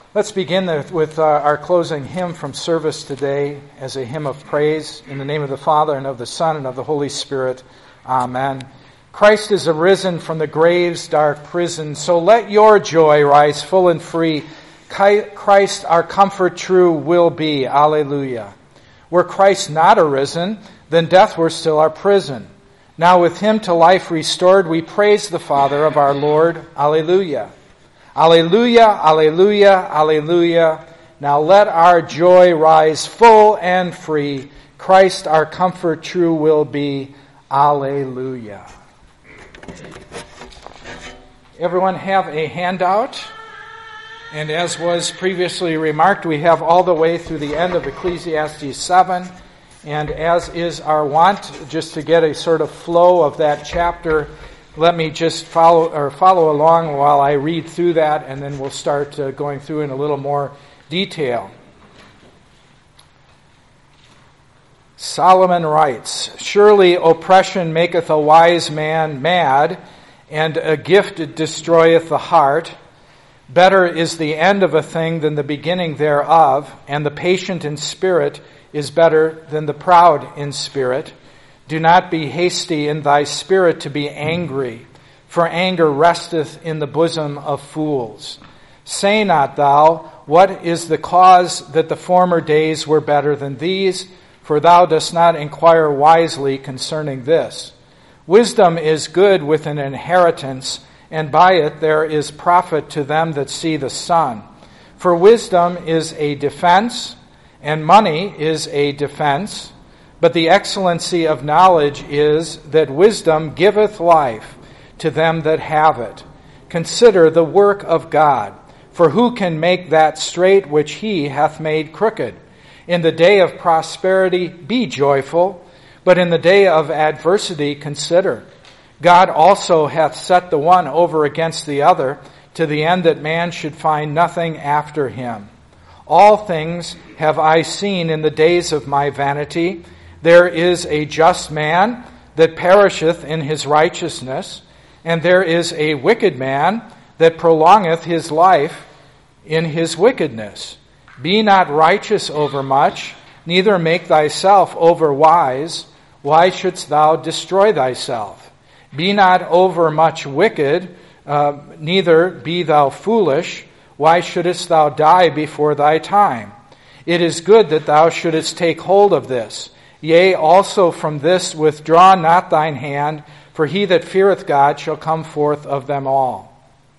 Let's begin with our closing hymn from service today as a hymn of praise. In the name of the Father, and of the Son, and of the Holy Spirit. Amen. Christ is arisen from the grave's dark prison, so let your joy rise full and free. Christ, our comfort true, will be. Alleluia. Were Christ not arisen, then death were still our prison. Now with him to life restored, we praise the Father of our Lord. Alleluia. Alleluia, alleluia, alleluia. Now let our joy rise full and free. Christ our comfort true will be. Alleluia. Everyone have a handout. And as was previously remarked, we have all the way through the end of Ecclesiastes 7. And as is our wont, just to get a sort of flow of that chapter, let me just follow along while I read through that, and then we'll start going through in a little more detail. Solomon writes, "Surely oppression maketh a wise man mad, and a gift destroyeth the heart. Better is the end of a thing than the beginning thereof, and the patient in spirit is better than the proud in spirit. Do not be hasty in thy spirit to be angry, for anger resteth in the bosom of fools. Say not thou, what is the cause that the former days were better than these? For thou dost not inquire wisely concerning this. Wisdom is good with an inheritance, and by it there is profit to them that see the sun. For wisdom is a defense, and money is a defense. But the excellency of knowledge is that wisdom giveth life to them that have it. Consider the work of God, for who can make that straight which he hath made crooked? In the day of prosperity be joyful, but in the day of adversity consider. God also hath set the one over against the other, to the end that man should find nothing after him. All things have I seen in the days of my vanity. There is a just man that perisheth in his righteousness, and there is a wicked man that prolongeth his life in his wickedness. Be not righteous over much, neither make thyself over wise. Why shouldst thou destroy thyself? Be not over much wicked, neither be thou foolish. Why shouldest thou die before thy time? It is good that thou shouldest take hold of this. Yea, also from this withdraw not thine hand, for he that feareth God shall come forth of them all.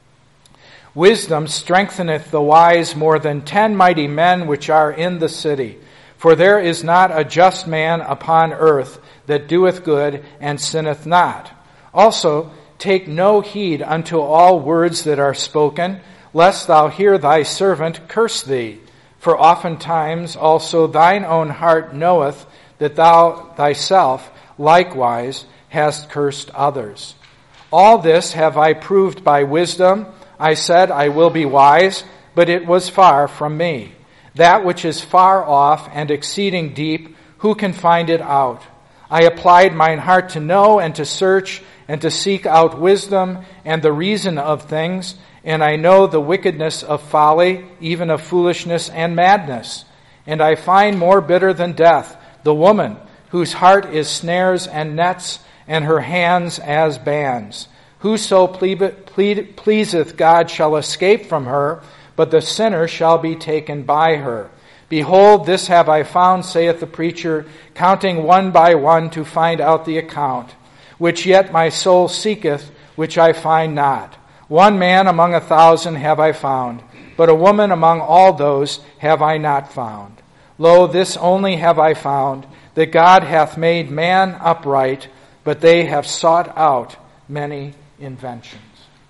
Wisdom strengtheneth the wise more than 10 mighty men which are in the city. For there is not a just man upon earth that doeth good and sinneth not. Also, take no heed unto all words that are spoken, lest thou hear thy servant curse thee. For oftentimes also thine own heart knoweth that thou thyself likewise hast cursed others. All this have I proved by wisdom. I said, I will be wise, but it was far from me. That which is far off and exceeding deep, who can find it out? I applied mine heart to know and to search and to seek out wisdom and the reason of things, and I know the wickedness of folly, even of foolishness and madness. And I find more bitter than death the woman whose heart is snares and nets, and her hands as bands. Whoso pleaseth God shall escape from her, but the sinner shall be taken by her. Behold, this have I found, saith the preacher, counting one by one to find out the account, which yet my soul seeketh, which I find not. One man among 1,000 have I found, but a woman among all those have I not found. Lo, this only have I found, that God hath made man upright, but they have sought out many inventions.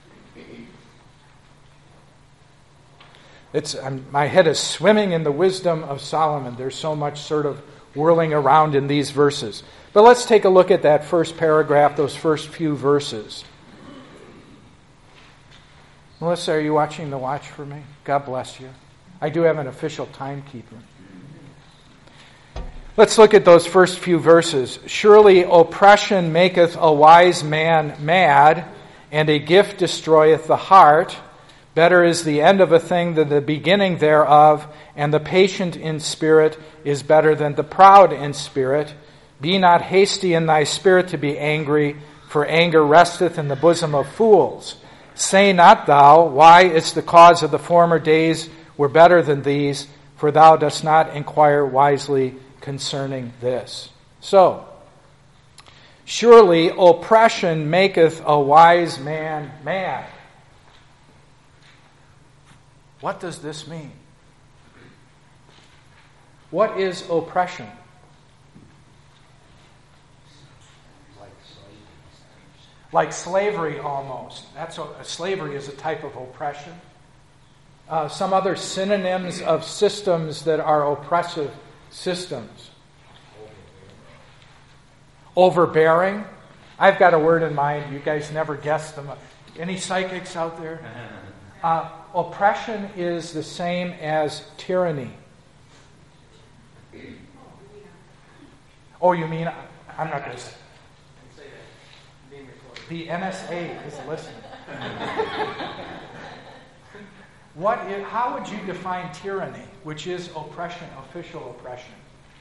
My head is swimming in the wisdom of Solomon. There's so much sort of whirling around in these verses. But let's take a look at that first paragraph, those first few verses. Melissa, are you watching the watch for me? God bless you. I do have an official timekeeper. Let's look at those first few verses. Surely oppression maketh a wise man mad, and a gift destroyeth the heart. Better is the end of a thing than the beginning thereof, and the patient in spirit is better than the proud in spirit. Be not hasty in thy spirit to be angry, for anger resteth in the bosom of fools. Say not thou, why is the cause of the former days were better than these, for thou dost not inquire wisely concerning this. So, surely oppression maketh a wise man mad. What does this mean? What is oppression? Like slavery almost. Slavery is a type of oppression. Some other synonyms of systems that are oppressive systems. Overbearing. I've got a word in mind. You guys never guessed them. Any psychics out there? Oppression is the same as tyranny. Oh, you mean, I'm not going to say. The NSA is listening. How would you define tyranny, which is oppression, official oppression?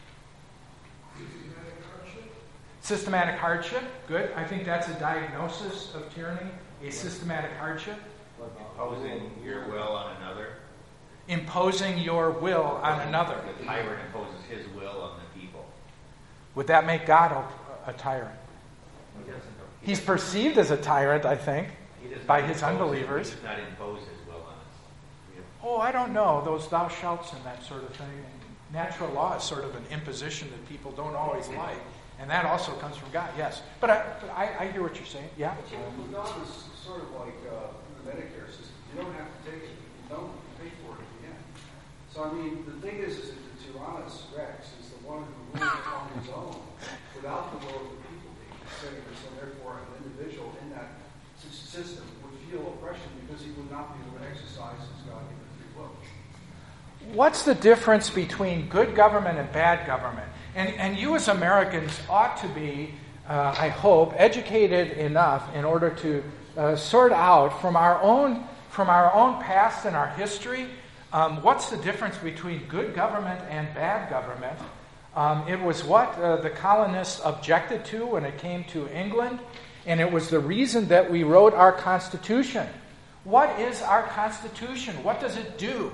Systematic hardship. Good. I think that's a diagnosis of tyranny, a systematic hardship. Imposing your will on another. Imposing your will on another. The tyrant imposes his will on the people. Would that make God a tyrant? He's perceived as a tyrant, I think, by his unbelievers. He does not impose his will on us. Oh, I don't know. Those thou shalts and that sort of thing. Natural law is sort of an imposition that people don't always like. And that also comes from God, yes. But I hear what you're saying. Yeah? God is sort of like the Medicare system. You don't have to take it. If you don't, you pay for it at the end. So, I mean, the thing is that the Tyrannus Rex is the one who rules on his own without the will of the people being considered. So, therefore, an individual in that system would feel oppression because he would not be able to exercise his God-given free will. What's the difference between good government and bad government? And you as Americans ought to be, I hope, educated enough in order to sort out from our own past and our history, what's the difference between good government and bad government. It was what the colonists objected to when it came to England, and it was the reason that we wrote our Constitution. What is our Constitution? What does it do?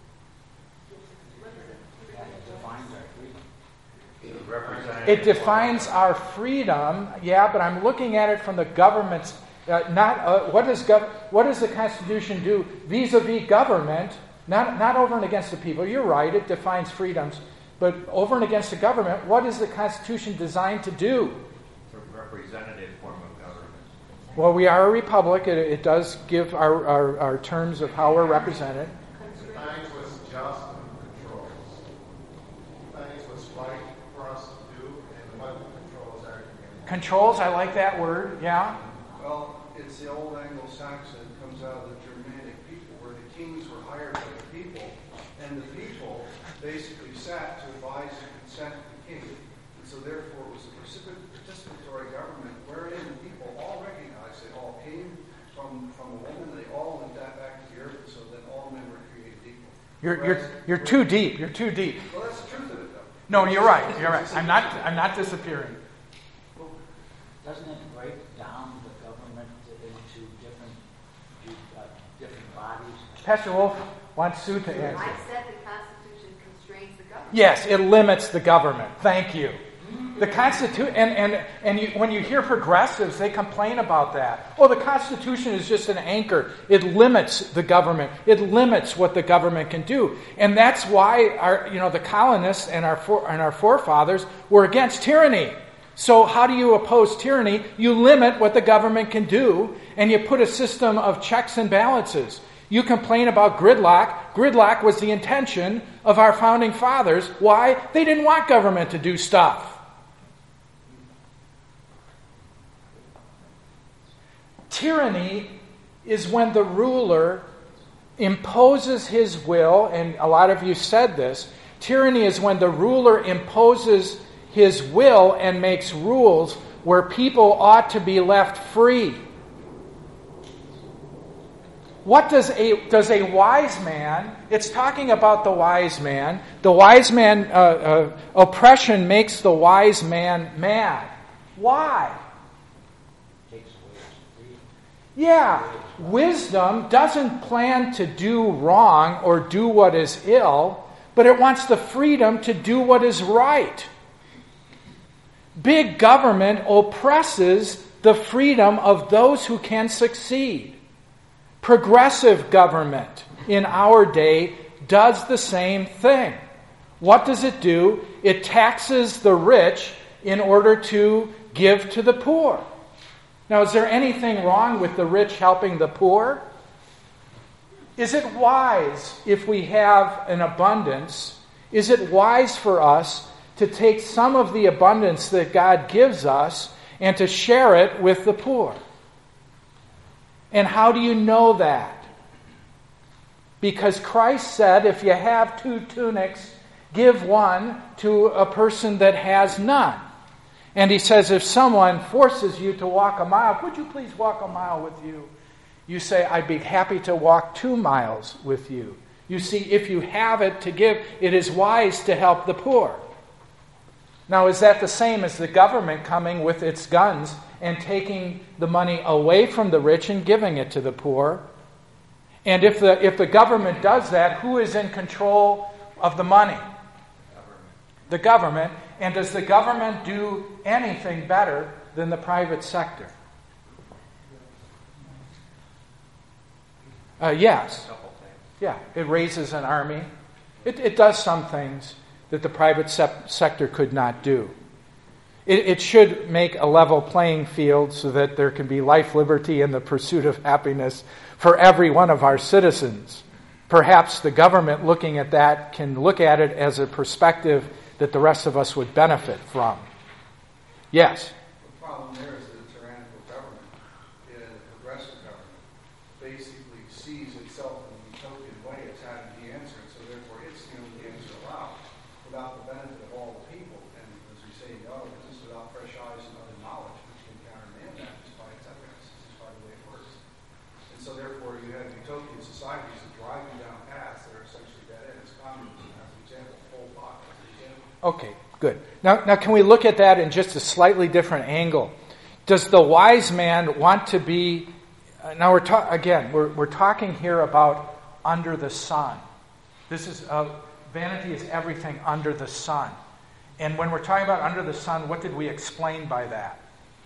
It defines our freedom, yeah, but I'm looking at it from the government's, what does the Constitution do vis-a-vis government, not over and against the people. You're right, it defines freedoms, but over and against the government, what is the Constitution designed to do? It's a representative form of government. Well, we are a republic. It does give our terms of how we're represented. Defines what's just and controls. Defines what's right for us to do and what the controls are. Controls, I like that word, yeah. Well, it's the old Anglo-Saxon, it comes out of the Germanic people, where the kings were hired by the people, and the people basically sat to advise and consent of the king. And so therefore it was a participatory government wherein the people all recognized they all came from a woman, they all went back to the earth, so that all men were created equal. You're too deep. You're too deep. Well, that's the truth of it, though. No, you're right. You're right. I'm not disappearing. Doesn't it break down the government into different bodies? Pastor Wolf wants Sue to answer. I said the Constitution constrains the government. Yes, it limits the government. Thank you. The Constitution, and when you hear progressives, they complain about that. Oh, the Constitution is just an anchor. It limits the government. It limits what the government can do, and that's why the colonists and our forefathers were against tyranny. So how do you oppose tyranny? You limit what the government can do, and you put a system of checks and balances. You complain about gridlock. Gridlock was the intention of our founding fathers. Why? They didn't want government to do stuff. Tyranny is when the ruler imposes his will, and a lot of you said this. Tyranny is when the ruler imposes his will and makes rules where people ought to be left free. What does a wise man, it's talking about the wise man. The wise man, oppression makes the wise man mad. Why? Takes away his freedom. Yeah, wisdom doesn't plan to do wrong or do what is ill, but it wants the freedom to do what is right. Big government oppresses the freedom of those who can succeed. Progressive government in our day does the same thing. What does it do? It taxes the rich in order to give to the poor. Now, is there anything wrong with the rich helping the poor? Is it wise if we have an abundance? Is it wise for us to take some of the abundance that God gives us and to share it with the poor? And how do you know that? Because Christ said, if you have 2 tunics, give one to a person that has none. And he says, if someone forces you to walk a mile, would you please walk a mile with you? You say, I'd be happy to walk 2 miles with you. You see, if you have it to give, it is wise to help the poor. Now, is that the same as the government coming with its guns and taking the money away from the rich and giving it to the poor? And if the government does that, who is in control of the money? The government. And does the government do anything better than the private sector? Yes. Yeah, it raises an army. It does some things that the private sector could not do. It should make a level playing field so that there can be life, liberty, and the pursuit of happiness for every one of our citizens. Perhaps the government looking at that can look at it as a perspective that the rest of us would benefit from. Yes? The problem there is that a tyrannical government, a progressive government, basically sees itself in the utopian way it's having the answer, and so therefore it's the only answer allowed without the benefit of all the people. And as we say in God, this is without fresh eyes and other knowledge, which can countermand that just by its evidence. This is by the way it works. And so therefore you have utopian societies that drive you down paths that are essentially dead ends. Communism, as an example, Pol Pot as an example. Okay, good. Now can we look at that in just a slightly different angle? Does the wise man want to be... Now we're talking here about under the sun. This is vanity is everything under the sun. And when we're talking about under the sun, what did we explain by that?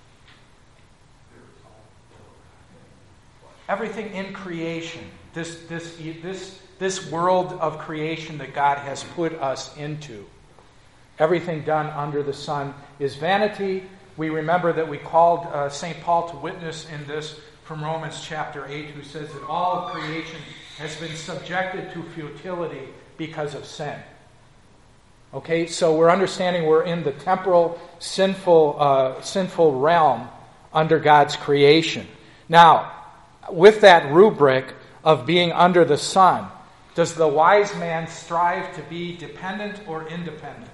Everything in creation. This world of creation that God has put us into. Everything done under the sun is vanity. We remember that we called St. Paul to witness in this from Romans chapter 8, who says that all of creation has been subjected to futility because of sin. Okay, so we're understanding we're in the temporal, sinful realm under God's creation. Now, with that rubric of being under the sun, does the wise man strive to be dependent or independent?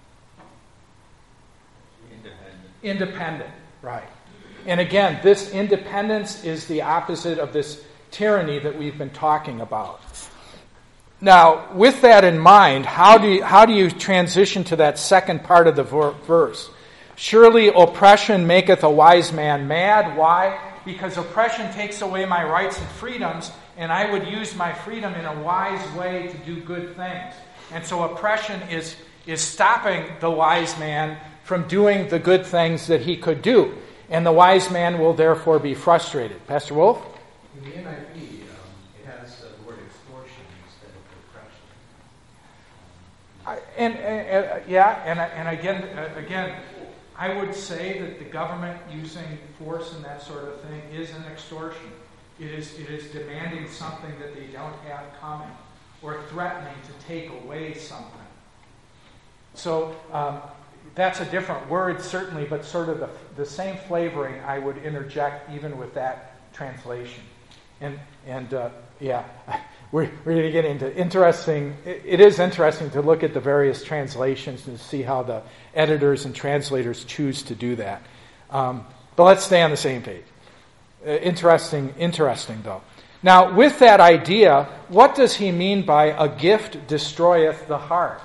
Independent, right. And again, this independence is the opposite of this tyranny that we've been talking about. Now, with that in mind, how do you transition to that second part of the verse? Surely oppression maketh a wise man mad. Why? Because oppression takes away my rights and freedoms, and I would use my freedom in a wise way to do good things. And so oppression is stopping the wise man from doing the good things that he could do. And the wise man will therefore be frustrated. Pastor Wolf? In the NIV, it has the word extortion instead of oppression. Again, I would say that the government using force and that sort of thing is an extortion. It is demanding something that they don't have coming, or threatening to take away something. So that's a different word, certainly, but sort of the same flavoring I would interject even with that translation. We're going to get into interesting. It is interesting to look at the various translations and see how the editors and translators choose to do that. But let's stay on the same page. Interesting though. Now, with that idea, what does he mean by a gift destroyeth the heart?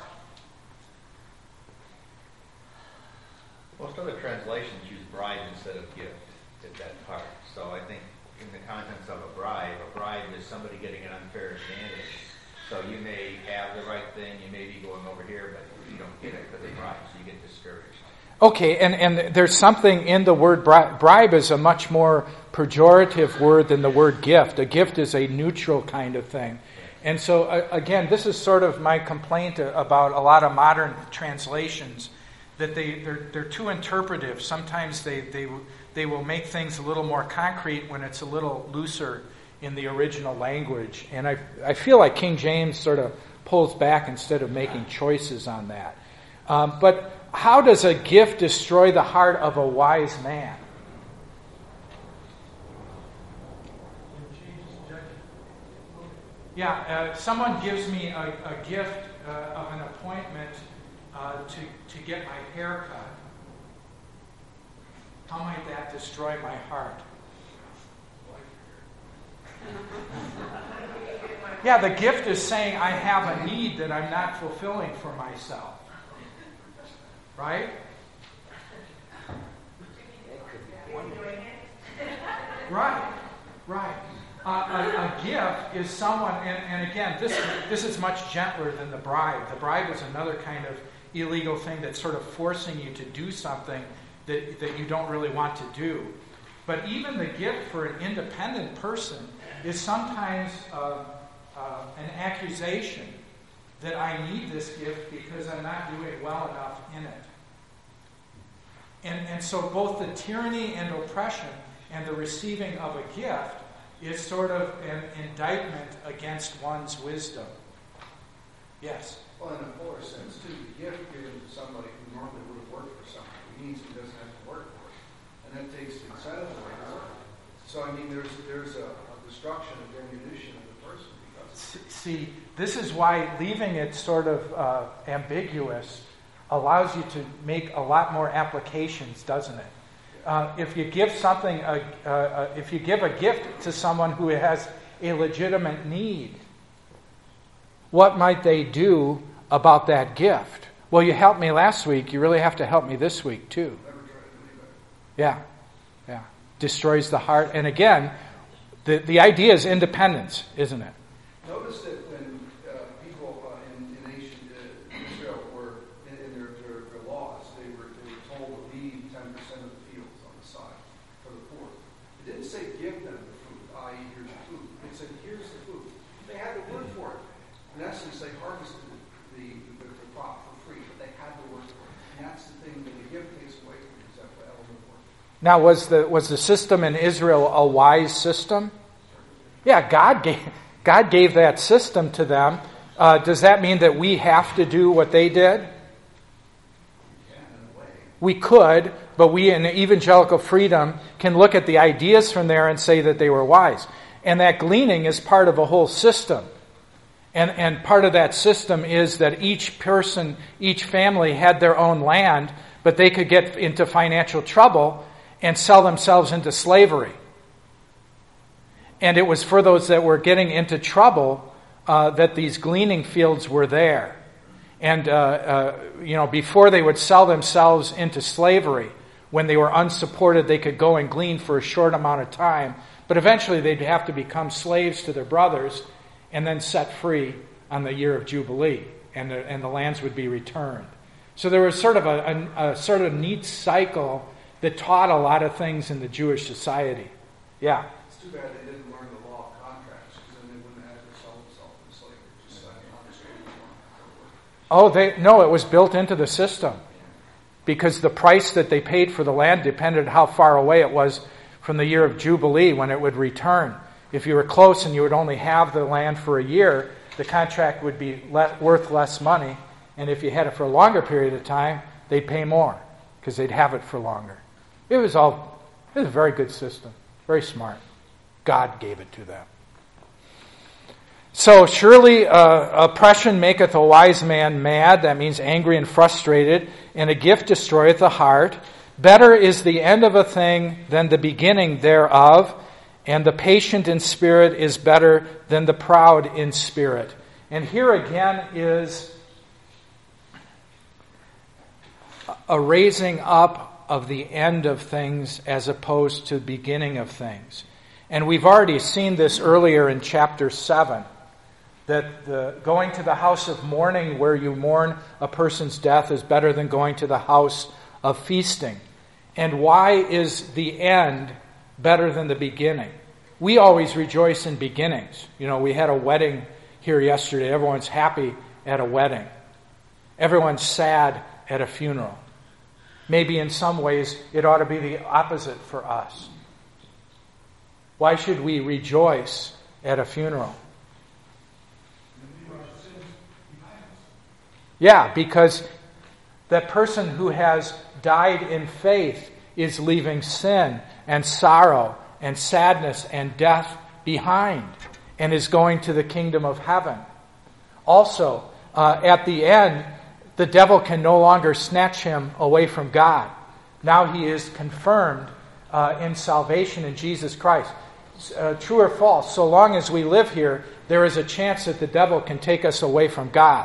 Most other translations use bribe instead of gift at that part. So I think in the contents of a bribe is somebody getting an unfair advantage. So you may have the right thing, you may be going over here, but you don't get it because of bribe, so you get discouraged. Okay, and there's something in the word bribe. Bribe is a much more pejorative word than the word gift. A gift is a neutral kind of thing. And so, again, this is sort of my complaint about a lot of modern translations, that they're too interpretive. Sometimes they will make things a little more concrete when it's a little looser in the original language. And I feel like King James sort of pulls back instead of making choices on that. But how does a gift destroy the heart of a wise man? Yeah, someone gives me a gift of an appointment to get my hair cut. How might that destroy my heart? Yeah, the gift is saying I have a need that I'm not fulfilling for myself. Right? Right. A gift is someone, and again, this is much gentler than the bribe. The bribe is another kind of illegal thing that's sort of forcing you to do something that you don't really want to do. But even the gift for an independent person is sometimes an accusation that I need this gift because I'm not doing well enough in it. And so both the tyranny and oppression and the receiving of a gift is sort of an indictment against one's wisdom. Yes? Well, in a fuller sense, too, the gift given to somebody who normally would have worked for somebody means he doesn't have to work for it. And that takes the incentive away to work. So, I mean, there's a destruction of ammunition of the person. See, this is why leaving it sort of ambiguous allows you to make a lot more applications, doesn't it? If you give if you give a gift to someone who has a legitimate need, what might they do about that gift? Well, you helped me last week. You really have to help me this week too. Yeah. Destroys the heart. And again, the idea is independence, isn't it? Notice that when people in ancient Israel were in their laws, they were told to leave 10% of the fields on the side for the poor. It didn't say give them the food, i.e. here's the food. It said here's the food. They had to work for it. In essence, they harvested the crop for free, but they had to work for it. And that's the thing that the gift takes away from is that element of work. Now, was the system in Israel a wise system? Yeah, God gave that system to them. Does that mean that we have to do what they did? We could, but we in evangelical freedom can look at the ideas from there and say that they were wise. And that gleaning is part of a whole system. And part of that system is that each person, each family had their own land, but they could get into financial trouble and sell themselves into slavery. And it was for those that were getting into trouble that these gleaning fields were there. And, before they would sell themselves into slavery, when they were unsupported, they could go and glean for a short amount of time. But eventually they'd have to become slaves to their brothers and then set free on the year of Jubilee. And the lands would be returned. So there was sort of a sort of neat cycle that taught a lot of things in the Jewish society. Yeah? It's too bad they didn't learn the law of contracts, because then they wouldn't have to sell themselves into slavery. Just it was built into the system. Because the price that they paid for the land depended how far away it was from the year of Jubilee when it would return. If you were close and you would only have the land for a year, the contract would be worth less money. And if you had it for a longer period of time, they'd pay more because they'd have it for longer. It was a very good system. Very smart. God gave it to them. So surely oppression maketh a wise man mad. That means angry and frustrated. And a gift destroyeth the heart. Better is the end of a thing than the beginning thereof. and the patient in spirit is better than the proud in spirit. And here again is a raising up of the end of things as opposed to the beginning of things. And we've already seen this earlier in chapter 7, that going to the house of mourning where you mourn a person's death is better than going to the house of feasting. And why is the end better than the beginning? We always rejoice in beginnings. You know, we had a wedding here yesterday. Everyone's happy at a wedding. Everyone's sad at a funeral. Maybe in some ways it ought to be the opposite for us. Why should we rejoice at a funeral? Yeah, because that person who has died in faith is leaving sin and sorrow and sadness and death behind and is going to the kingdom of heaven. Also, at the end, the devil can no longer snatch him away from God. Now he is confirmed in salvation in Jesus Christ. True or false, so long as we live here, there is a chance that the devil can take us away from God.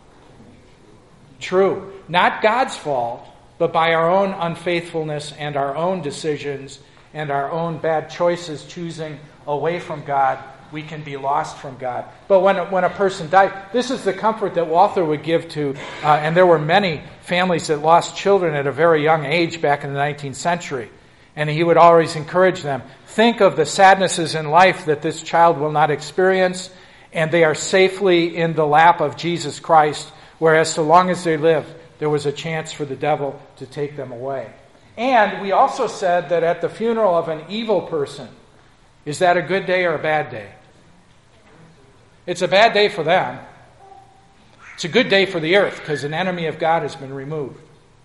True. Not God's fault, but by our own unfaithfulness and our own decisions and our own bad choices choosing away from God, we can be lost from God. But when a person died, this is the comfort that Walther would give to, and there were many families that lost children at a very young age back in the 19th century. And he would always encourage them, think of the sadnesses in life that this child will not experience, and they are safely in the lap of Jesus Christ, whereas so long as they live, there was a chance for the devil to take them away. And we also said that at the funeral of an evil person, is that a good day or a bad day? It's a bad day for them. It's a good day for the earth because an enemy of God has been removed.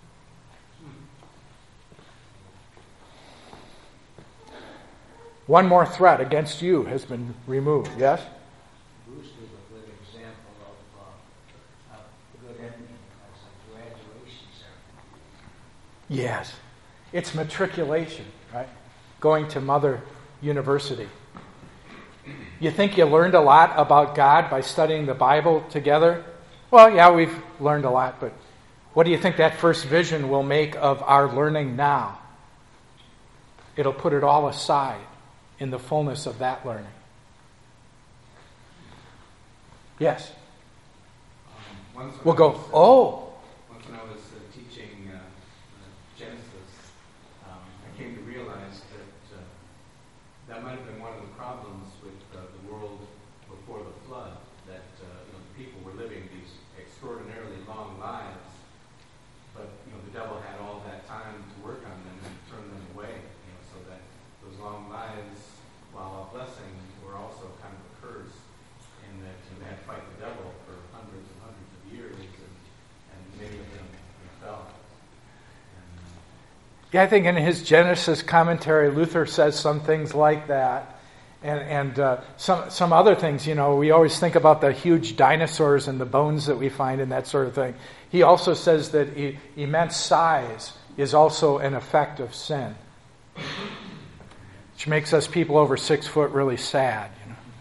One more threat against you has been removed, yes? Bruce was a good example of a good ending as a graduation ceremony. Yes. It's matriculation, right? Going to Mother University. You think you learned a lot about God by studying the Bible together? Well, yeah, we've learned a lot, but what do you think that first vision will make of our learning now? It'll put it all aside in the fullness of that learning. Yes? We'll go, oh! Once when I was teaching Genesis, I came to realize that that might have been one of the problems with the world before the flood, that the people were living these extraordinarily long lives, but the devil had all that time to work on them and turn them away, so that those long lives, while a blessing, were also kind of a curse, in that they had to fight the devil for hundreds and hundreds of years, and many of them fell. Yeah, I think in his Genesis commentary, Luther says some things like that. And some other things, we always think about the huge dinosaurs and the bones that we find and that sort of thing. He also says that immense size is also an effect of sin, which makes us people over 6 foot really sad.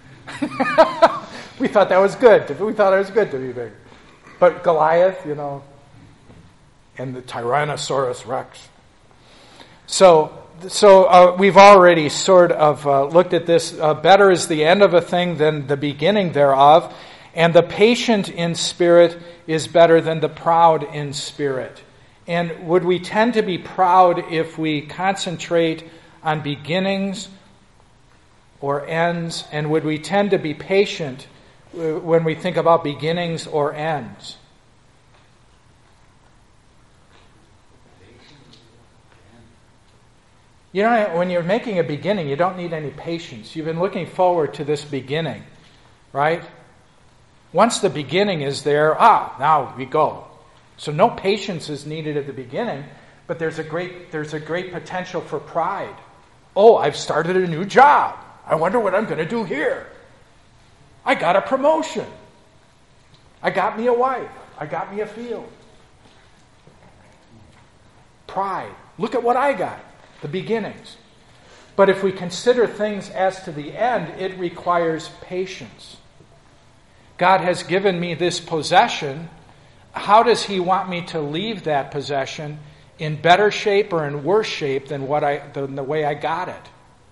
We thought that was good. We thought it was good to be big. But Goliath, and the Tyrannosaurus Rex. So we've already sort of looked at this. Better is the end of a thing than the beginning thereof, and the patient in spirit is better than the proud in spirit. And would we tend to be proud if we concentrate on beginnings or ends? And would we tend to be patient when we think about beginnings or ends? When you're making a beginning, you don't need any patience. You've been looking forward to this beginning, right? Once the beginning is there, now we go. So no patience is needed at the beginning, but there's a great potential for pride. Oh, I've started a new job. I wonder what I'm going to do here. I got a promotion. I got me a wife. I got me a field. Pride. Look at what I got. The beginnings. But if we consider things as to the end, it requires patience. God has given me this possession. How does He want me to leave that possession in better shape or in worse shape than the way I got it?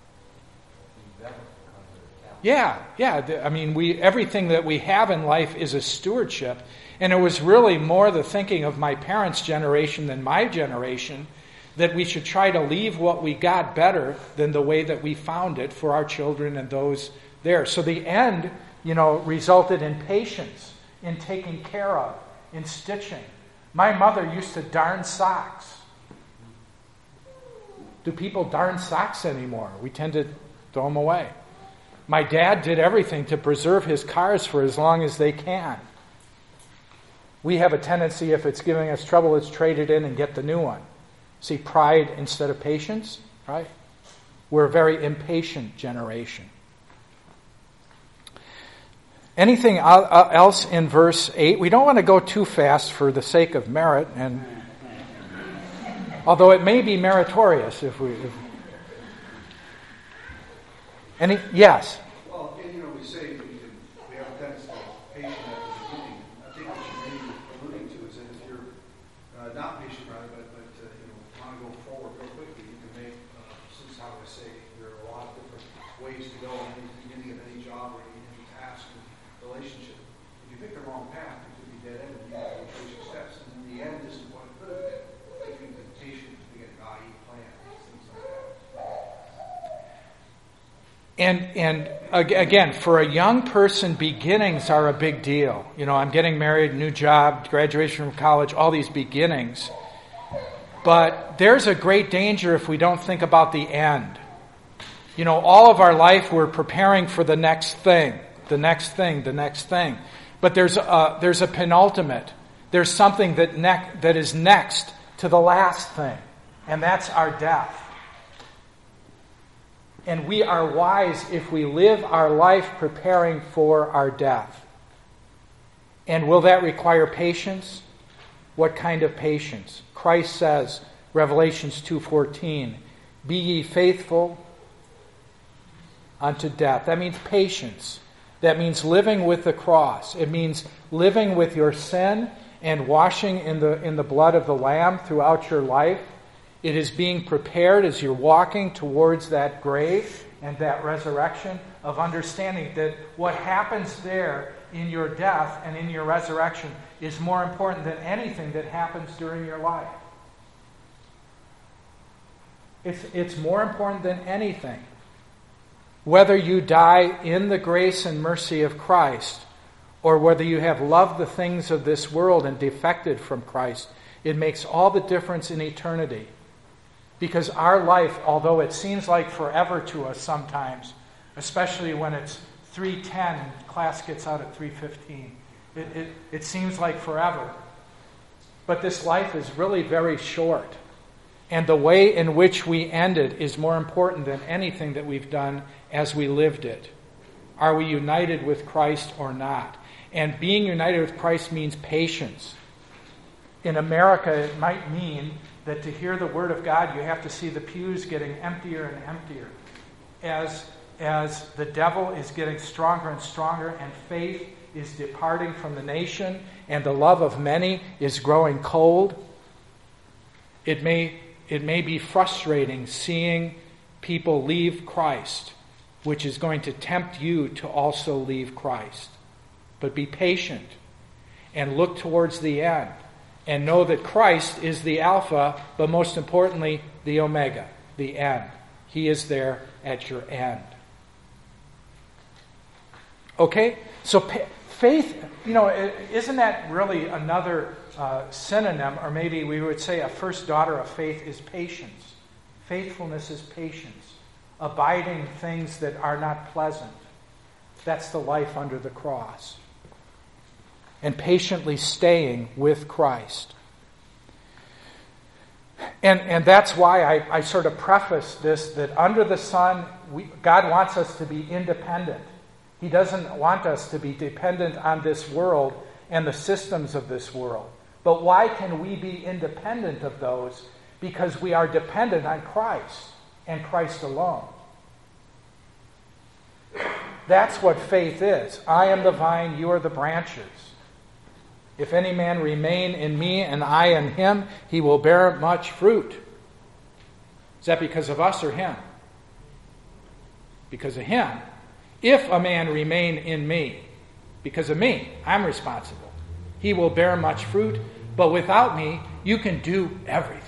Yeah. I mean, everything that we have in life is a stewardship. And it was really more the thinking of my parents' generation than my generation, that we should try to leave what we got better than the way that we found it for our children and those there. So the end, resulted in patience, in taking care of, in stitching. My mother used to darn socks. Do people darn socks anymore? We tend to throw them away. My dad did everything to preserve his cars for as long as they can. We have a tendency, if it's giving us trouble, let's trade it in and get the new one. See, pride instead of patience, right? We're a very impatient generation. Anything else in verse 8? We don't want to go too fast for the sake of merit, and although it may be meritorious if yes. Well, we say we have a tendency to be patient at the beginning. I think what you may be alluding to is that if you're not patient, right, but want to go forward real quickly, you can make, since how do I say, there are a lot of different ways to go in the beginning of any job or any task or relationship. If you pick the wrong path, it could be dead end, and you have to trace your steps, and then the end isn't what it could have been. If you can be patient to get an IE plan, things like that. And again, for a young person, beginnings are a big deal. I'm getting married, new job, graduation from college, all these beginnings. But there's a great danger if we don't think about the end. All of our life we're preparing for the next thing, the next thing, the next thing. But there's a penultimate. There's something that is next to the last thing, and that's our death. And we are wise if we live our life preparing for our death. And will that require patience? What kind of patience? Christ says, Revelations 2:14, "Be ye faithful unto death." That means patience. That means living with the cross. It means living with your sin and washing in the blood of the Lamb throughout your life. It is being prepared as you're walking towards that grave and that resurrection, of understanding that what happens there in your death and in your resurrection is more important than anything that happens during your life. It's more important than anything. Whether you die in the grace and mercy of Christ, or whether you have loved the things of this world and defected from Christ, it makes all the difference in eternity. Because our life, although it seems like forever to us sometimes, especially when it's 3:10 and class gets out at 3:15, it seems like forever. But this life is really very short. And the way in which we end it is more important than anything that we've done as we lived it. Are we united with Christ or not? And being united with Christ means patience. In America, it might mean that to hear the Word of God, you have to see the pews getting emptier and emptier. As the devil is getting stronger and stronger, and faith is departing from the nation, and the love of many is growing cold, it may be frustrating seeing people leave Christ, which is going to tempt you to also leave Christ. But be patient and look towards the end. And know that Christ is the Alpha, but most importantly, the Omega, the end. He is there at your end. Okay? So faith, isn't that really another synonym, or maybe we would say a first daughter of faith is patience. Faithfulness is patience. Abiding things that are not pleasant. That's the life under the cross. And patiently staying with Christ. And that's why I sort of preface this, that under the sun, God wants us to be independent. He doesn't want us to be dependent on this world and the systems of this world. But why can we be independent of those? Because we are dependent on Christ and Christ alone. That's what faith is. I am the vine, you are the branches. If any man remain in me and I in him, he will bear much fruit. Is that because of us or him? Because of him. If a man remain in me, because of me, I'm responsible. He will bear much fruit, but without me, you can do everything.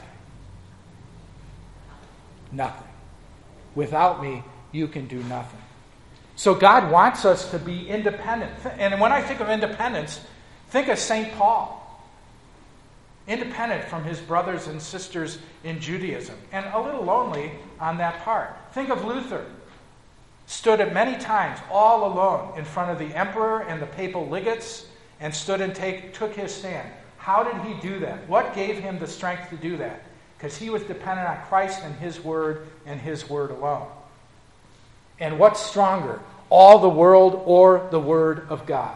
Nothing. Without me, you can do nothing. So God wants us to be independent. And when I think of independence, think of St. Paul. Independent from his brothers and sisters in Judaism. And a little lonely on that part. Think of Luther. Stood at many times all alone in front of the emperor and the papal legates and stood and took his stand. How did he do that? What gave him the strength to do that? Because he was dependent on Christ and his word alone. And what's stronger? All the world or the word of God?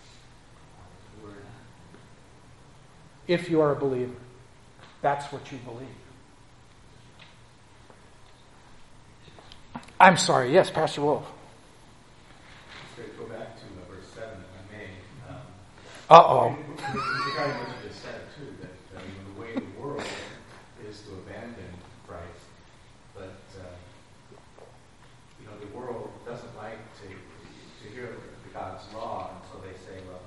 If you are a believer, that's what you believe. I'm sorry. Yes, Pastor Wolf. Let's go back to verse 7, if I may. Uh-oh. Regarding what you just said, too, that the way of the world is to abandon Christ. But, the world doesn't like to hear God's law, and so they say, well,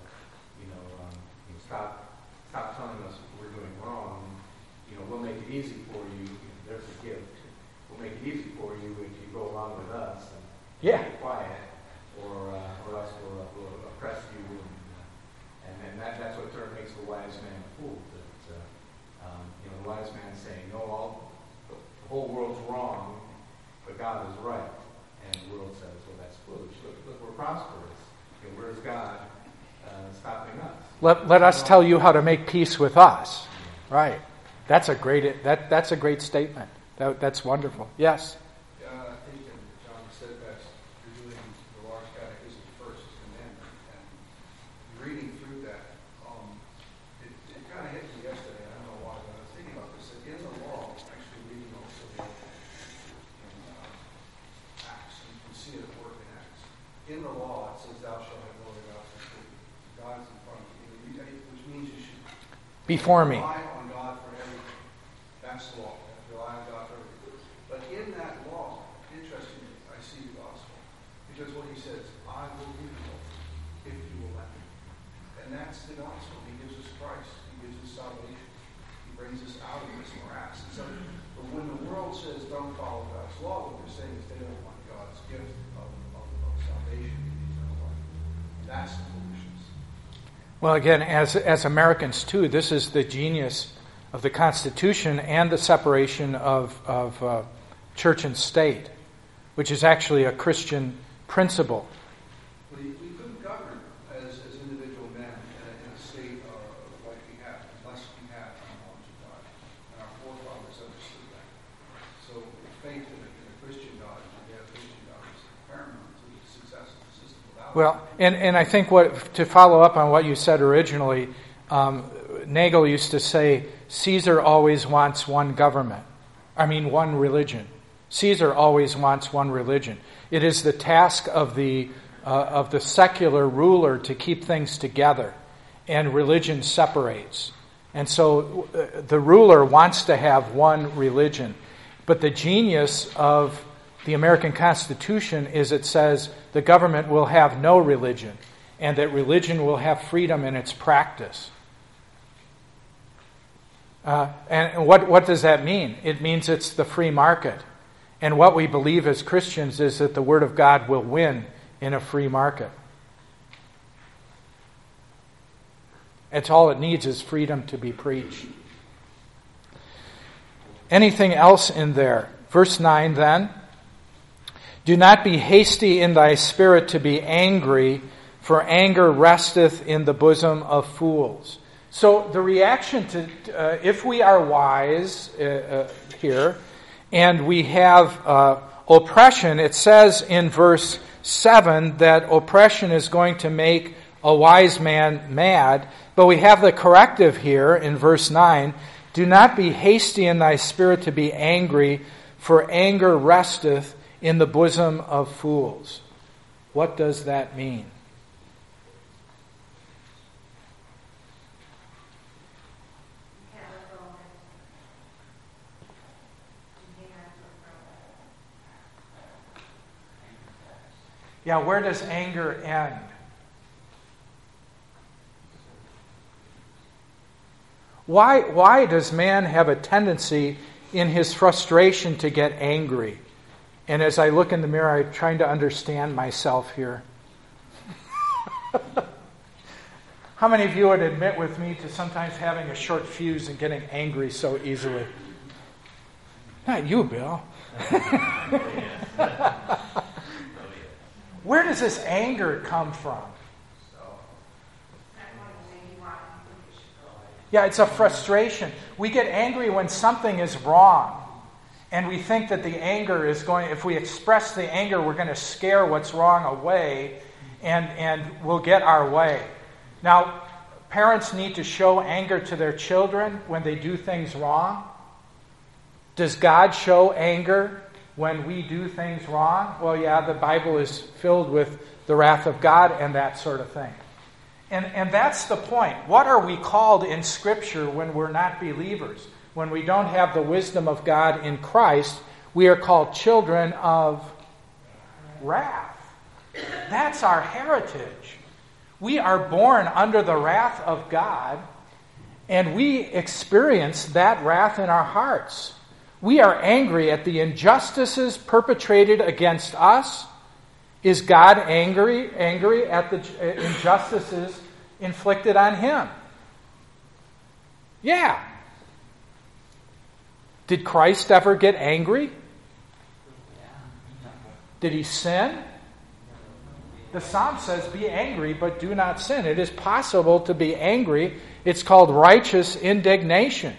stop telling us we're doing wrong. We'll make it easy for you. There's a gift. We'll make it easy for you if you go along with us and be quiet, or else we'll oppress you. And that's what makes the wise man a fool. That the wise man saying, no, the whole world's wrong, but God is right. And the world says, well, that's foolish. Look, we're prosperous. Where's God stopping us? Let us tell you how to make peace with us. Right. That's a great statement. That's wonderful. Yes? I think in John said that you're doing the large catechism first commandment. And reading through that, it kind of hit me yesterday. I don't know why, but I was thinking about this. That in the law, actually reading also in Acts, you can see it at work in Acts. In the law, it says, thou shalt have no other gods before you. God's in front of you, which means you should before me. Rely on God for everything. That's the law. Rely on God for everything. But in that law, interestingly, I see the gospel. Because what he says, I will give you if you will let me. And that's the gospel. He gives us Christ. He gives us salvation. He brings us out of this morass. And so, but when the world says don't follow God's law, what they're saying is they don't want God's gift of salvation in eternal life. That's the foolishness. Well, again, as Americans, too, this is the genius of the Constitution and the separation of church and state, which is actually a Christian principle. We couldn't govern as individual men in a state like we have, unless we had the knowledge of God. And our forefathers understood that. So faith in a Christian God, and a Christian God, is paramount to the success of the system. Well, and I think to follow up on what you said originally, Nagel used to say, Caesar always wants one religion. Caesar always wants one religion. It is the task of the secular ruler to keep things together, and religion separates. And so the ruler wants to have one religion. But the genius of the American Constitution is it says the government will have no religion, and that religion will have freedom in its practice. And what does that mean? It means it's the free market. And what we believe as Christians is that the Word of God will win in a free market. It's all it needs is freedom to be preached. Anything else in there? Verse 9 then. Do not be hasty in thy spirit to be angry, for anger resteth in the bosom of fools. So the reaction to, if we are wise here, and we have oppression, it says in verse 7 that oppression is going to make a wise man mad, but we have the corrective here in verse 9. Do not be hasty in thy spirit to be angry, for anger resteth in the bosom of fools. What does that mean? Yeah, where does anger end? Why does man have a tendency in his frustration to get angry? And as I look in the mirror, I'm trying to understand myself here. How many of you would admit with me to sometimes having a short fuse and getting angry so easily? Not you, Bill. Where does this anger come from? Yeah, it's a frustration. We get angry when something is wrong. And we think that the anger is going, if we express the anger, we're going to scare what's wrong away and we'll get our way. Now, parents need to show anger to their children when they do things wrong. Does God show anger when we do things wrong? Well, yeah, the Bible is filled with the wrath of God and that sort of thing. And that's the point. What are we called in Scripture when we're not believers? When we don't have the wisdom of God in Christ, we are called children of wrath. That's our heritage. We are born under the wrath of God, and we experience that wrath in our hearts. We are angry at the injustices perpetrated against us. Is God angry at the injustices inflicted on him? Yeah. Did Christ ever get angry? Did he sin? The Psalm says, be angry, but do not sin. It is possible to be angry. It's called righteous indignation.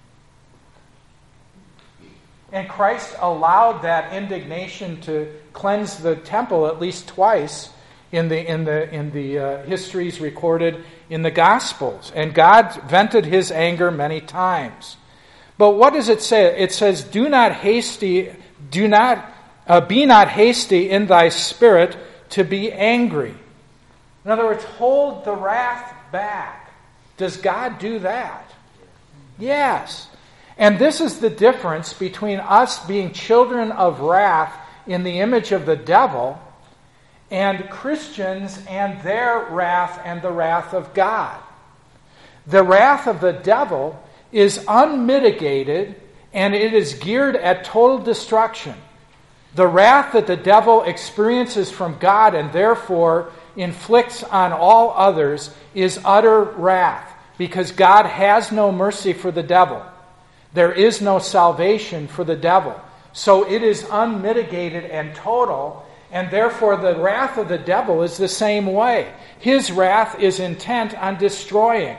And Christ allowed that indignation to cleanse the temple at least twice in the histories recorded in the Gospels. And God vented his anger many times. But what does it say? It says, be not hasty in thy spirit to be angry. In other words, hold the wrath back. Does God do that? Yes. And this is the difference between us being children of wrath in the image of the devil and Christians and their wrath and the wrath of God. The wrath of the devil is unmitigated and it is geared at total destruction. The wrath that the devil experiences from God and therefore inflicts on all others is utter wrath, because God has no mercy for the devil. There is no salvation for the devil. So it is unmitigated and total, and therefore the wrath of the devil is the same way. His wrath is intent on destroying.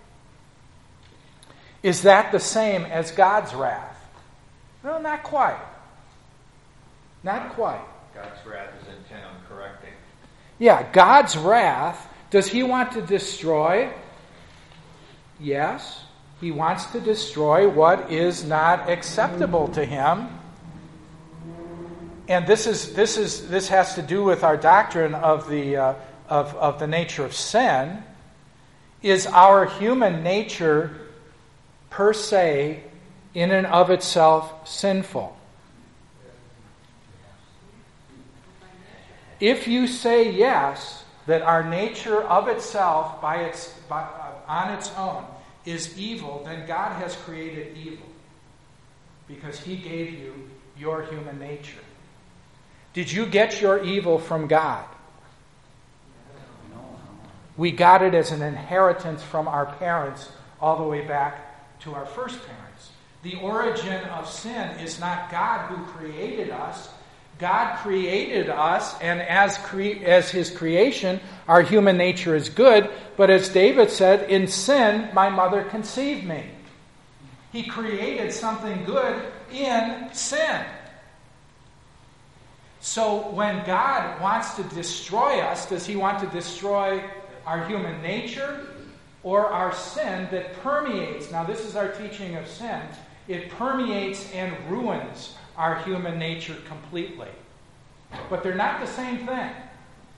Is that the same as God's wrath? Well, not quite. Not quite. God's wrath is intent on correcting. Yeah, God's wrath, does he want to destroy? Yes. He wants to destroy what is not acceptable to him. And this has to do with our doctrine of the nature of sin. Is our human nature per se, in and of itself, sinful? If you say yes, that our nature of itself, on its own, is evil, then God has created evil, because he gave you your human nature. Did you get your evil from God? We got it as an inheritance from our parents all the way back to our first parents. The origin of sin is not God who created us. God created us, and as his creation, our human nature is good. But as David said, in sin, my mother conceived me. He created something good in sin. So when God wants to destroy us, does he want to destroy our human nature or our sin that permeates? Now, this is our teaching of sin. It permeates and ruins our human nature completely. But they're not the same thing.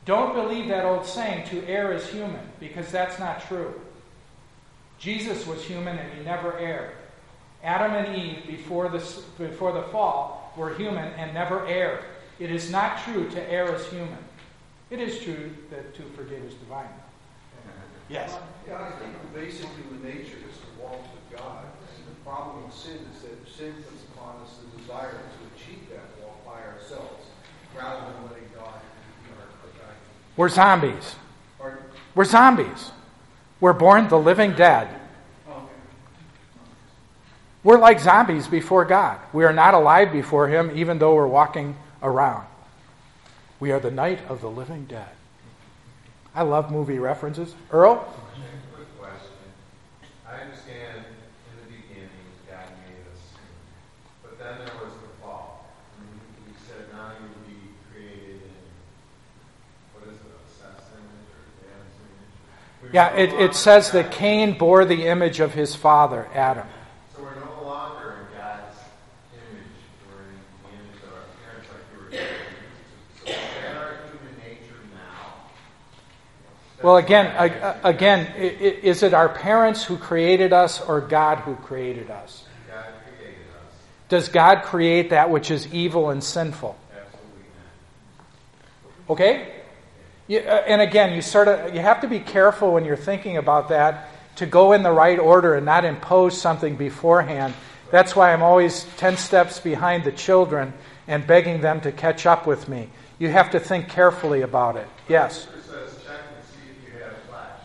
Don't believe that old saying, to err is human, because that's not true. Jesus was human and he never erred. Adam and Eve, before the fall, were human and never erred. It is not true to err as human. It is true that to forgive is divine. Yes? Yeah, I think basically the nature is to walk with God. And the problem with sin is that sin puts upon us the desire to achieve that walk by ourselves, rather than letting God be our guide. We're zombies. Pardon? We're zombies. We're born the living dead. Okay. We're like zombies before God. We are not alive before Him, even though we're walking around. We are the night of the living dead. I love movie references. Earl? Quick question. I understand in the beginning God made us, but then there was the fall. You said now you will be created in, what is it, a Seth's image or Adam's image? Yeah, it says that Cain bore the image of his father, Adam. So we're no longer in God's image. We're in the image of our parents, like you were saying. So is that our human nature now? Well, again, is it our parents who created us or God who created us? God created us. Does God create that which is evil and sinful? Absolutely not. Okay? And again, you have to be careful when you're thinking about that to go in the right order and not impose something beforehand. That's why I'm always 10 steps behind the children and begging them to catch up with me. You have to think carefully about it. Yes? It says check and see if you have flesh,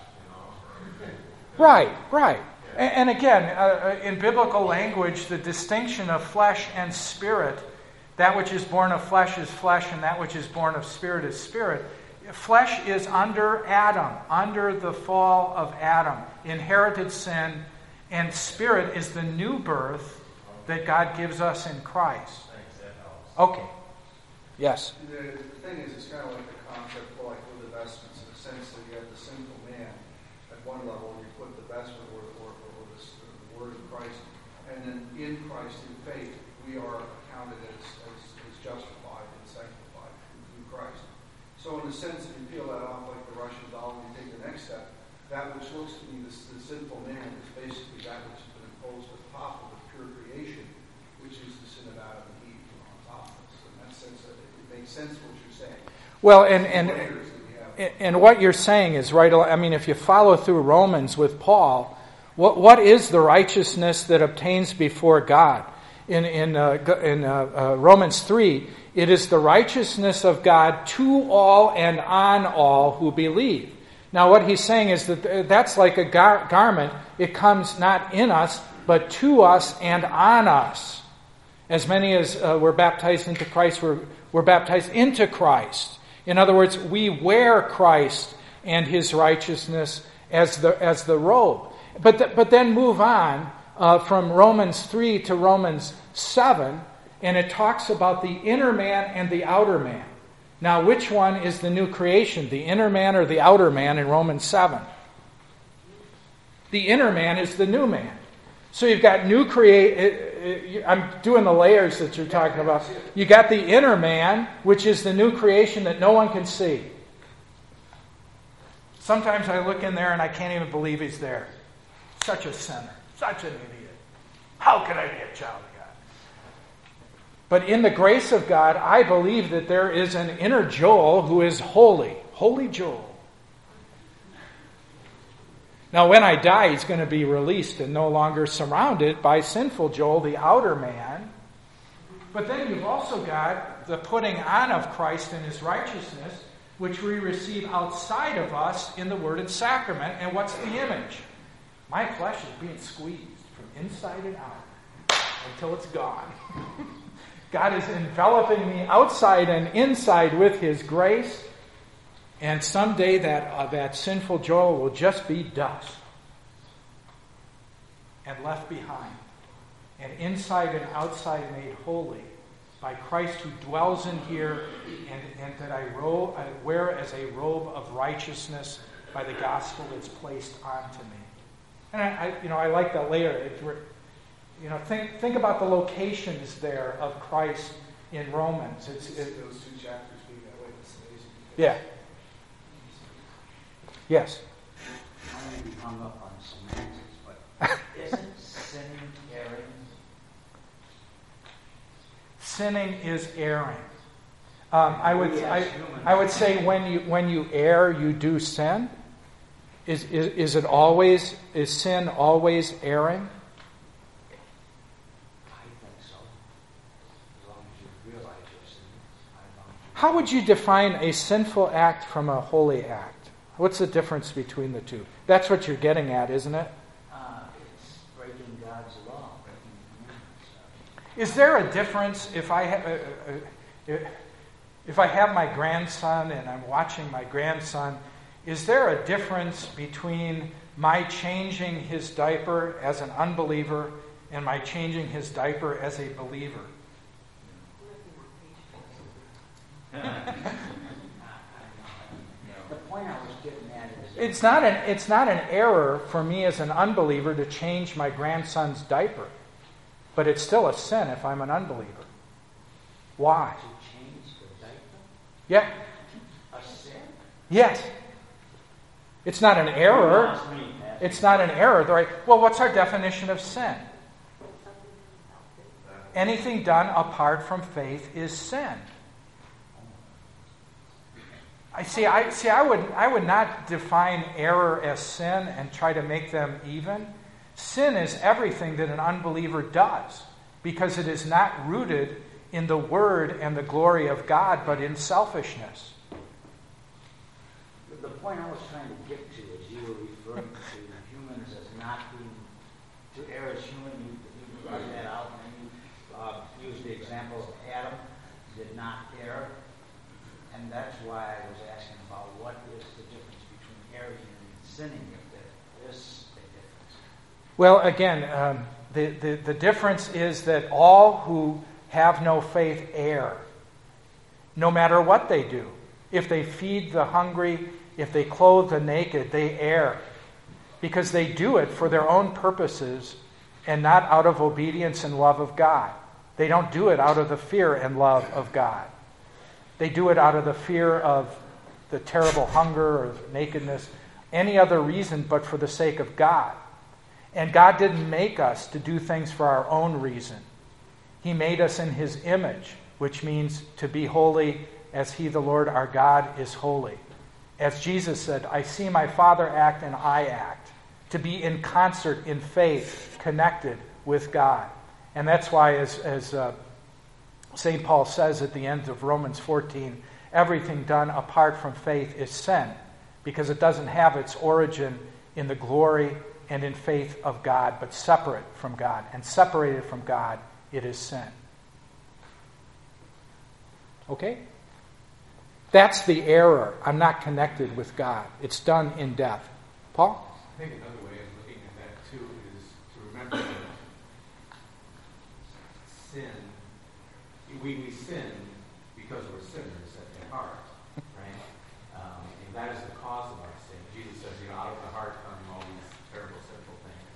Right. And again, in biblical language, the distinction of flesh and spirit, that which is born of flesh is flesh, and that which is born of spirit is spirit. Flesh is under Adam, under the fall of Adam, inherited sin, and spirit is the new birth that God gives us in Christ. Thanks, that helps. Okay. Yes. The thing is, it's kind of like the concept like with the vestments, in the sense that you have the sinful man at one level, you put the vestment or the word of Christ, and then in Christ, in faith, we are counted as justified and sanctified through Christ. So in a sense, if you peel that off like the Russian doll and you take the next step, that which looks to be the sinful man is basically that which has been imposed on top of the pure creation, which is the sin of Adam and Eve on top of us. In that sense, it makes sense what you're saying. Well, and what you're saying is right. I mean, if you follow through Romans with Paul, what is the righteousness that obtains before God? In Romans 3, it is the righteousness of God to all and on all who believe. Now, what he's saying is that that's like a garment. It comes not in us, but to us and on us. As many as were baptized into Christ, were baptized into Christ. In other words, we wear Christ and His righteousness as the robe. But then move on from Romans 3 to Romans 7, and it talks about the inner man and the outer man. Now, which one is the new creation, the inner man or the outer man in Romans 7? The inner man is the new man. So you've got I'm doing the layers that you're talking about. You got the inner man, which is the new creation that no one can see. Sometimes I look in there and I can't even believe he's there. Such a sinner. Such an idiot. How can I be a child of God? But in the grace of God, I believe that there is an inner Joel who is holy. Holy Joel. Now, when I die, he's going to be released and no longer surrounded by sinful Joel, the outer man. But then you've also got the putting on of Christ and His righteousness, which we receive outside of us in the Word and Sacrament. And what's the image? My flesh is being squeezed from inside and out until it's gone. God is enveloping me outside and inside with His grace. And someday that sinful Joel will just be dust and left behind. And inside and outside made holy by Christ who dwells in here and that I wear as a robe of righteousness by the gospel that's placed onto me. And I like that later. Think about the locations there of Christ in Romans. Those two chapters being that way. Yeah. Yes. I don't want to be hung up on semantics, but isn't sinning erring? Sinning is erring. I would say when you err, you do sin. Is sin always erring? I think so. As long as you realize you're sinning. How would you define a sinful act from a holy act? What's the difference between the two? That's what you're getting at, isn't it? It's breaking God's law, breaking the commandments. Is there a difference if I have my grandson and I'm watching my grandson? Is there a difference between my changing his diaper as an unbeliever and my changing his diaper as a believer? The point I was getting at is It's not an error for me as an unbeliever to change my grandson's diaper, but it's still a sin if I'm an unbeliever. Why? to change the diaper. Yeah. A sin? Yes. It's not an error. It's not an error. Right? Well, what's our definition of sin? Anything done apart from faith is sin. I would not define error as sin and try to make them even. Sin is everything that an unbeliever does because it is not rooted in the word and the glory of God, but in selfishness. The point I was trying to get to is you were referring to humans as not being, to err as human. You brought that out, and you used the example of Adam did not err. And that's why I was asking about what is the difference between erring and sinning, if there is a difference. Well, again, the difference is that all who have no faith err, no matter what they do. If they feed the hungry, if they clothe the naked, they err. Because they do it for their own purposes and not out of obedience and love of God. They don't do it out of the fear and love of God. They do it out of the fear of the terrible hunger or nakedness, any other reason but for the sake of God. And God didn't make us to do things for our own reason. He made us in His image, which means to be holy as He, the Lord our God, is holy. As Jesus said, I see my Father act and I act. To be in concert, in faith, connected with God. And that's why, as St. Paul says at the end of Romans 14, everything done apart from faith is sin, because it doesn't have its origin in the glory and in faith of God, but separate from God. And separated from God, it is sin. Okay? That's the error. I'm not connected with God. It's done in death. Paul? I think another way of looking at that, too, is to remember that sin, we sin because we're sinners at heart, right? And that is the cause of our sin. Jesus says, out of the heart come all these terrible, sinful things.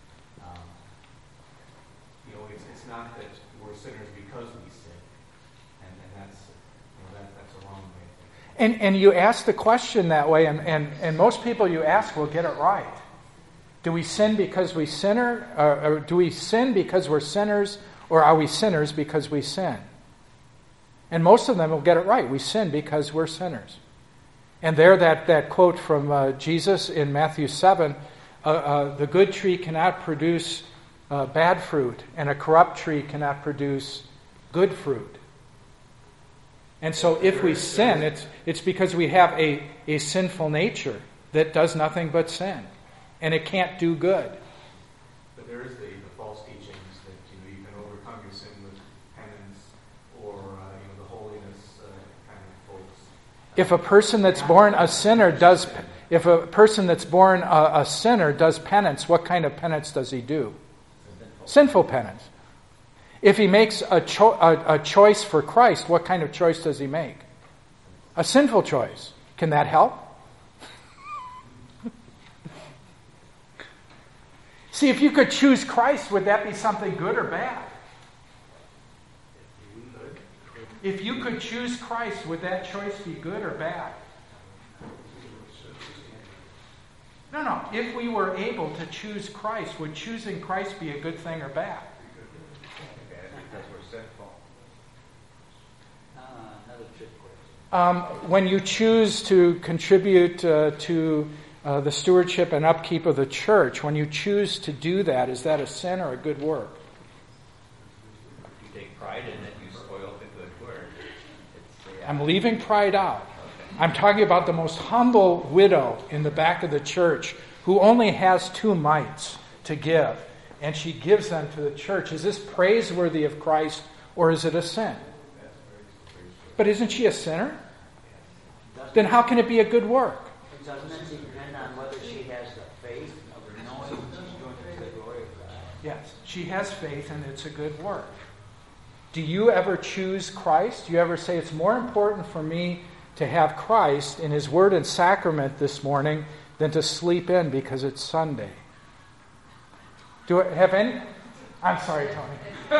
It's not that we're sinners because we sin, and that's a wrong way of thinking. And you ask the question that way, and most people you ask will get it right. Do we sin because we sinner, or do we sin because we're sinners, or are we sinners because we sin? And most of them will get it right. We sin because we're sinners. And there, that quote from Jesus in Matthew 7, the good tree cannot produce bad fruit, and a corrupt tree cannot produce good fruit. And so if we sin, it's because we have a sinful nature that does nothing but sin. And it can't do good. But there is the false teachings that you can overcome your sin with penance or the holiness kind of folks. If a person that's born a sinner does penance, what kind of penance does he do? Sinful penance. If he makes a choice for Christ, what kind of choice does he make? A sinful choice. Can that help? See, if you could choose Christ, would that be something good or bad? If you could choose Christ, would that choice be good or bad? No. If we were able to choose Christ, would choosing Christ be a good thing or bad? Because we're sinful. Another trick question. When you choose to contribute to the stewardship and upkeep of the church, when you choose to do that, is that a sin or a good work? If you take pride in it, you spoil the good work. I'm leaving pride out. I'm talking about the most humble widow in the back of the church who only has 2 mites to give, and she gives them to the church. Is this praiseworthy of Christ, or is it a sin? But isn't she a sinner? Then how can it be a good work? Doesn't it depend on whether she has the faith of knowing she's doing it to the glory of God? Yes, she has faith, and it's a good work. Do you ever choose Christ? Do you ever say, it's more important for me to have Christ in His Word and Sacrament this morning than to sleep in because it's Sunday? Do I have any? I'm sorry, Tony.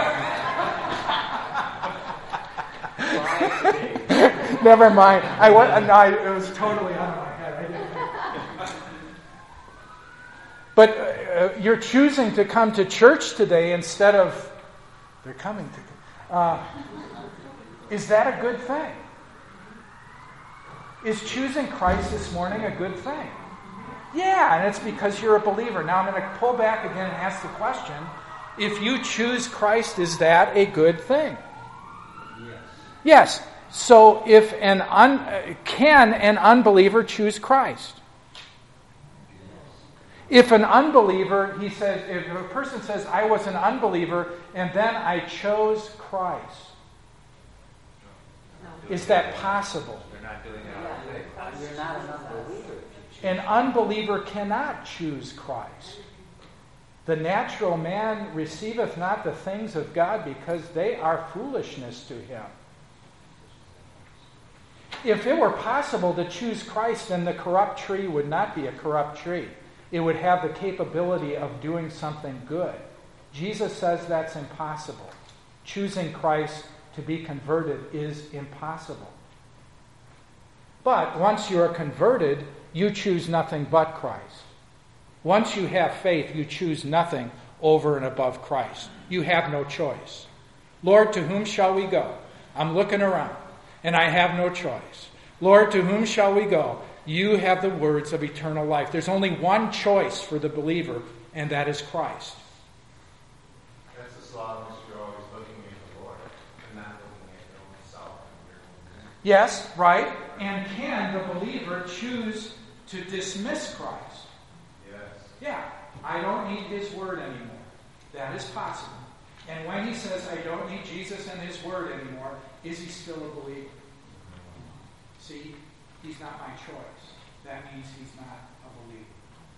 Never mind. It was totally out of my head. I didn't think. But you're choosing to come to church today instead of they're coming to. Is that a good thing? Is choosing Christ this morning a good thing? Yeah, and it's because you're a believer. Now I'm going to pull back again and ask the question, if you choose Christ, is that a good thing? Yes. So if can an unbeliever choose Christ? If an unbeliever, if a person says, I was an unbeliever and then I chose Christ, is that possible? They're not doing it out of faith. You're not an unbeliever. An unbeliever cannot choose Christ. The natural man receiveth not the things of God because they are foolishness to him. If it were possible to choose Christ, then the corrupt tree would not be a corrupt tree. It would have the capability of doing something good. Jesus says that's impossible. Choosing Christ to be converted is impossible. But once you are converted, you choose nothing but Christ. Once you have faith, you choose nothing over and above Christ. You have no choice. Lord, to whom shall we go? I'm looking around, and I have no choice. Lord, to whom shall we go? You have the words of eternal life. There's only one choice for the believer, and that is Christ. That's the slogan. You're always looking at the Lord and not looking at your own self and your own sin. Yes, right. And can the believer choose to dismiss Christ? Yes. Yeah, I don't need His word anymore. That is possible. And when he says, I don't need Jesus and His word anymore, is he still a believer? See, he's not my choice. That means he's not a believer.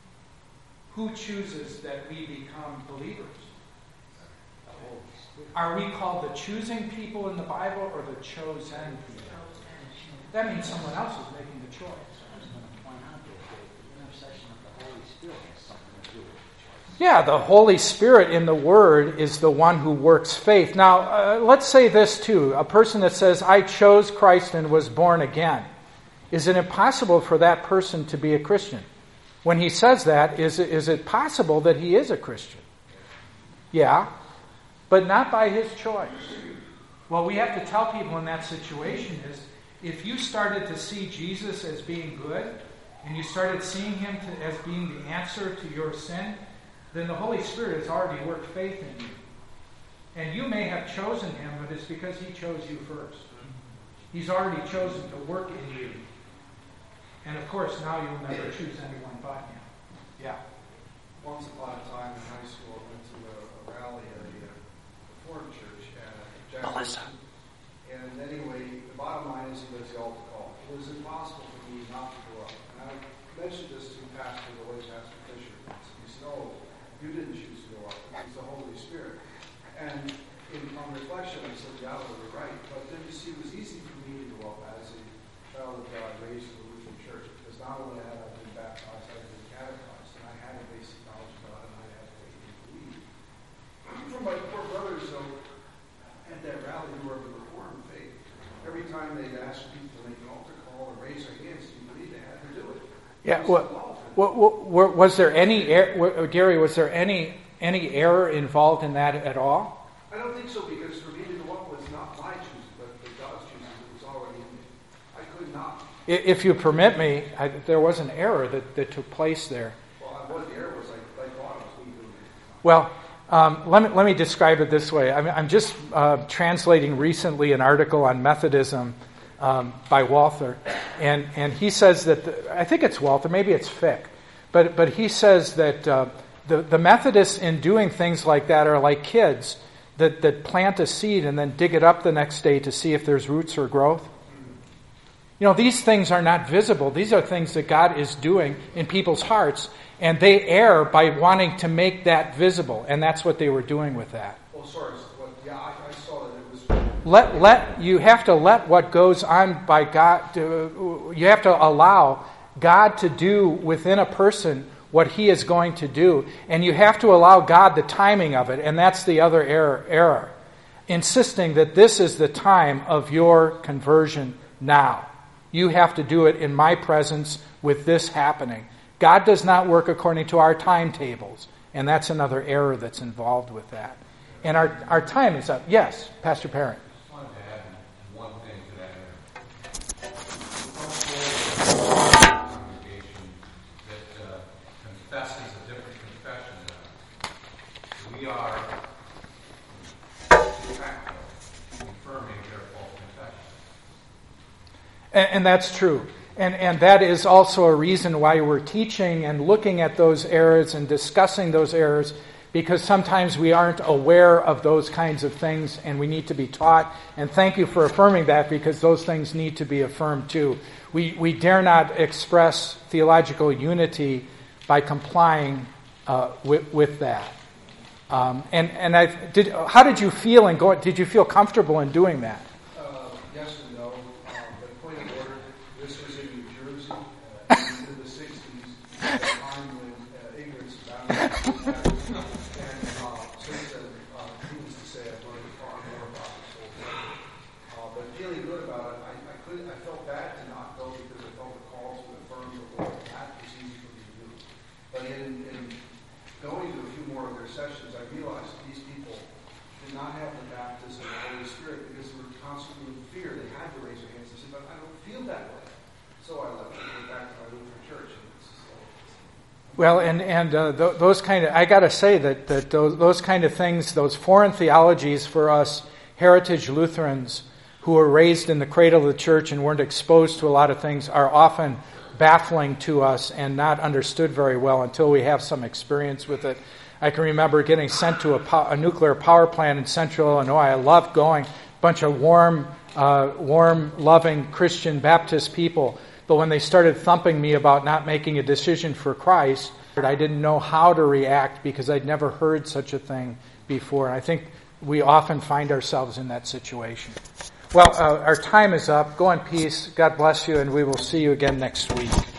Who chooses that we become believers? The Holy Spirit. Are we called the choosing people in the Bible or the chosen people? That means someone else is making the choice. I was going to point out that the intercession of the Holy Spirit has something to do with the choice. Yeah, the Holy Spirit in the Word is the one who works faith. Now, let's say this too. A person that says, I chose Christ and was born again. Is it impossible for that person to be a Christian? When he says that, is it possible that he is a Christian? Yeah, but not by his choice. What we have to tell people in that situation is, if you started to see Jesus as being good, and you started seeing Him as being the answer to your sin, then the Holy Spirit has already worked faith in you. And you may have chosen Him, but it's because He chose you first. He's already chosen to work in you. And of course, now you'll never choose anyone but Him. Yeah. Once upon a time in high school, I went to a rally at a Reformed church at Jackson. And anyway, the bottom line is he was the altar call. It was impossible for me not to go up. And I mentioned this to Pastor, the late Pastor Fisher. He said, no, you didn't choose to go up. It was the Holy Spirit. And on reflection, I said, yeah, you're right. But then you see, it was easy for me to go up as a child of God raised in the Lutheran church. Because not only had I been baptized, I had been catechized. And I had a basic knowledge of God, and I had faith and belief. From my poor brothers, though, at that rally, who were of the Reformed faith, every time they'd ask people to make an altar call or raise their hands, do you believe they had to do it? Yeah, Was there any Gary? Was there any error involved in that at all? I don't think so, because for me to go up was not my choosing, but God's choosing. It was already in me. I could not. If you permit me, there was an error that took place there. Well, what the error was, I thought I was doing it. Well, let me describe it this way. I'm just translating recently an article on Methodism by Walther, and he says that I think it's Walther, maybe it's Fick, but he says that the Methodists in doing things like that are like kids that plant a seed and then dig it up the next day to see if there's roots or growth. These things are not visible. These are things that God is doing in people's hearts, and they err by wanting to make that visible, and that's what they were doing with that. Oh, sorry. I saw that it was... You have to let what goes on by God, you have to allow God to do within a person what He is going to do, and you have to allow God the timing of it, and that's the other error. Insisting that this is the time of your conversion now. You have to do it in my presence with this happening. God does not work according to our timetables, and that's another error that's involved with that. And our time is up. Yes, Pastor Parent. I wanted to add one thing to that error. Congregation that confesses a different confession. We are de facto confirming their false confession. And that's true. And that is also a reason why we're teaching and looking at those errors and discussing those errors, because sometimes we aren't aware of those kinds of things and we need to be taught. And thank you for affirming that, because those things need to be affirmed too. We dare not express theological unity by complying with that. How did you feel in going? Did you feel comfortable in doing that? Yes and no. But point of order, this was in New Jersey in the 60s, at a time when ignorance abounded. And since then, needless to say, I've learned far more about this whole thing. But feeling good about it, I felt bad to not go, because I felt the call to affirm the Lord. That was easy for me to do. But in going to a few more of their sessions, I realized that these people did not have the baptism of the Holy Spirit, because they were constantly in fear. They had to raise their hands and say, but I don't feel that way. So I left and went back to my Lutheran church. Well, and those kind of, I got to say that those kind of things, those foreign theologies for us heritage Lutherans who were raised in the cradle of the church and weren't exposed to a lot of things, are often baffling to us and not understood very well until we have some experience with it. I can remember getting sent to a nuclear power plant in central Illinois. I loved going. A bunch of warm, loving Christian Baptist people. But when they started thumping me about not making a decision for Christ, I didn't know how to react, because I'd never heard such a thing before. And I think we often find ourselves in that situation. Well, our time is up. Go in peace. God bless you, and we will see you again next week.